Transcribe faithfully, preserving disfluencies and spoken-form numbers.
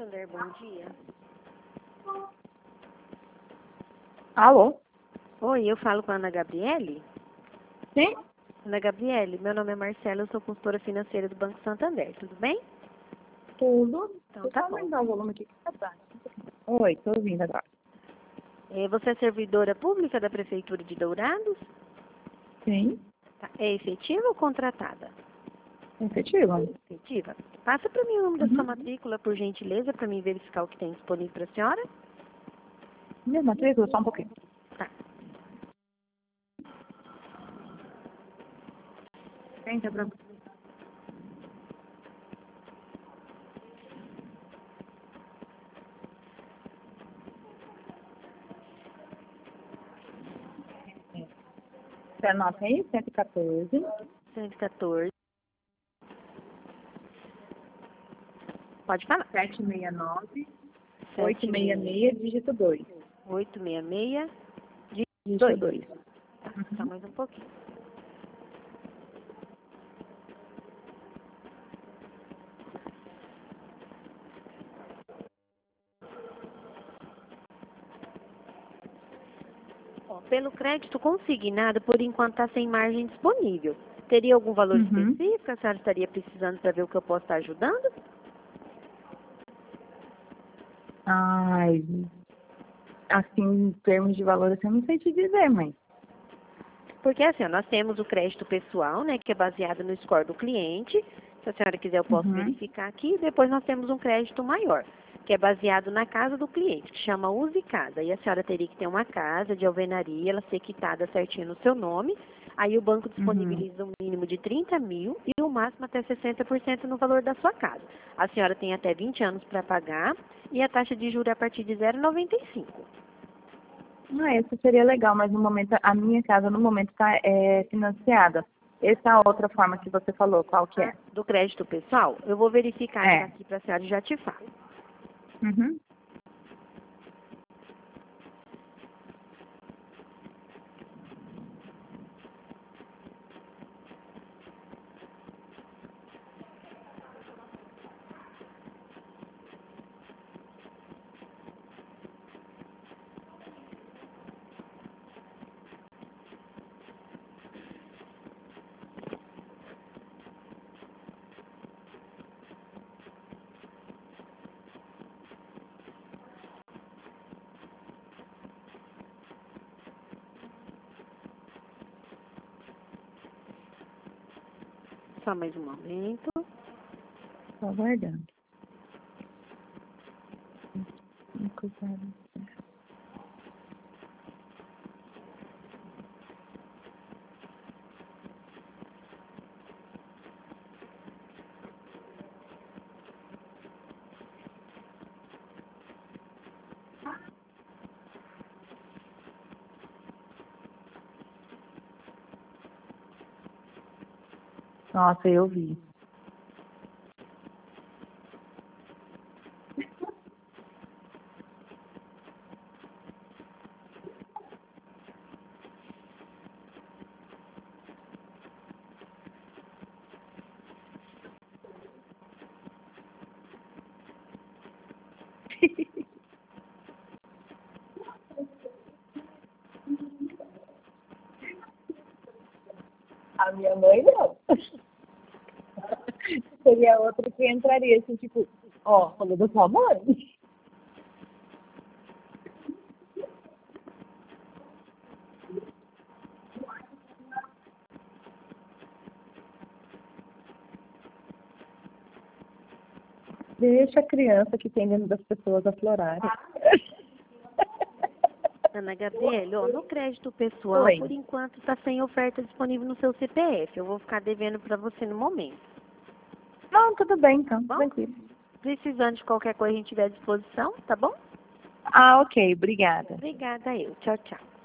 Santander, bom dia. Alô? Oi, eu falo com a Ana Gabriele? Sim? Ana Gabriele, meu nome é Marcela, eu sou consultora financeira do Banco Santander, tudo bem? Tudo. Então Deixa tá eu bom. aumentar o volume aqui. Tá baixo. Oi, tô ouvindo agora. É, você é servidora pública da Prefeitura de Dourados? Sim, Tá. É efetiva ou contratada? efetivo. Efetiva. Passa para mim o nome da sua Uhum. matrícula, por gentileza, para mim verificar o que tem disponível para a senhora. Minha matrícula, só um pouquinho. Tá. Entra pra... Você anota aí, cento e quatorze, cento e quatorze. Pode falar. setecentos e sessenta e nove, sete oitocentos e sessenta e seis, dígito dois. oito seis seis. Dígito Dois. dois. Tá, só mais um pouquinho. Ó, pelo crédito consignado, por enquanto está sem margem disponível. Teria algum valor Uhum. específico? A senhora estaria precisando para ver o que eu posso estar ajudando? Ai, assim, em termos de valor, assim, eu não sei te dizer, mãe. Porque assim, ó, nós temos o crédito pessoal, né, que é baseado no score do cliente. Se a senhora quiser, eu posso Uhum. verificar aqui. Depois nós temos um crédito maior, que é baseado na casa do cliente, que chama Use Casa. E a senhora teria que ter uma casa de alvenaria, ela ser quitada certinho no seu nome. Aí o banco Uhum. disponibiliza um mínimo de trinta mil e o máximo até sessenta por cento no valor da sua casa. A senhora tem até vinte anos para pagar e a taxa de juros é a partir de zero vírgula noventa e cinco. Ah, essa seria legal, mas no momento, a minha casa no momento está é, financiada. Essa é a outra forma que você falou, qual que é? Do crédito pessoal, eu vou verificar já É. aqui para a senhora e já te falo. Uhum. Só mais um momento. Estou aguardando. Cinco, zero. Nossa, eu vi. A minha mãe não. Seria outra que entraria assim, tipo, ó, falou da sua mãe. Deixa a criança que tem dentro das pessoas aflorarem. Ana Gabriele, ó, no crédito pessoal, Oi. por enquanto, está sem oferta disponível no seu C P F. Eu vou ficar devendo para você no momento. Não, tudo bem então, Bom, tranquilo. precisando de qualquer coisa, a gente tiver à disposição, tá bom? Ah, ok, obrigada. Obrigada, eu. Tchau, tchau.